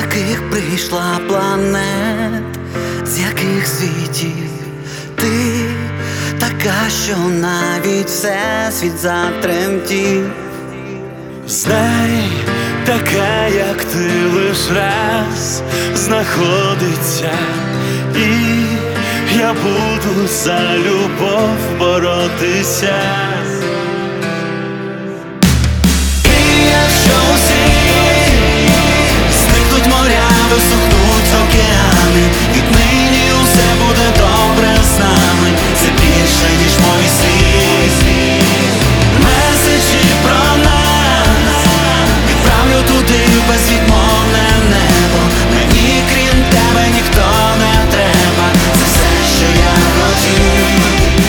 яких прийшла планет, з яких світів ти така, що навіть всесвіт затремтів. Знай, така, як ти, лиш раз знаходиться, і я буду за любов боротися. І якщо всі зникнуть моря, висохнуть океани, віднині усе буде добре з нами. Це більше, ніж мой світ. Меседжі про нас відправлю туди в безвідмовне небо. Мені крім тебе ніхто не треба. Це все, що я хотів.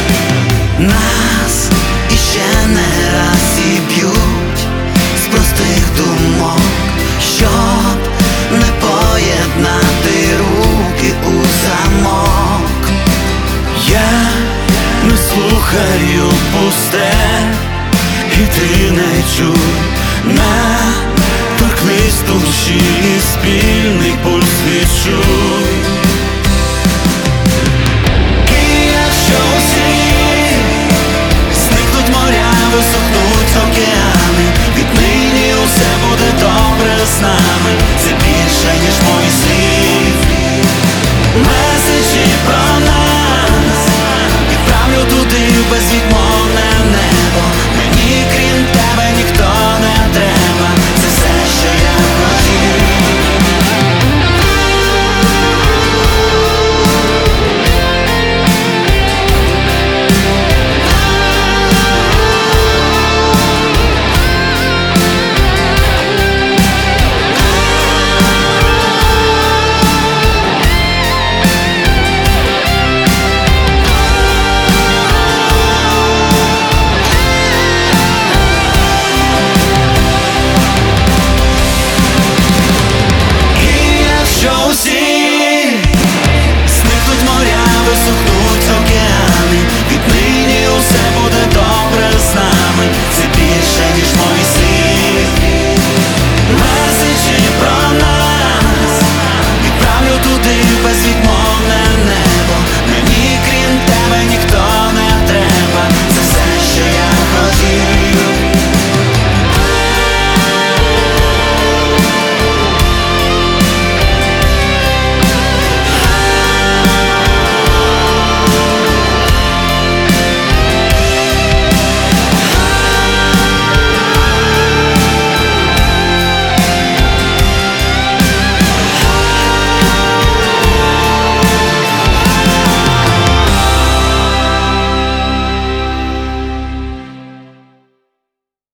Нас іще не раз зіб'ють з простих думок, щоб не поєднати руки у замок. Я не слухаю пусте, і ти не чуй, торкнись душі і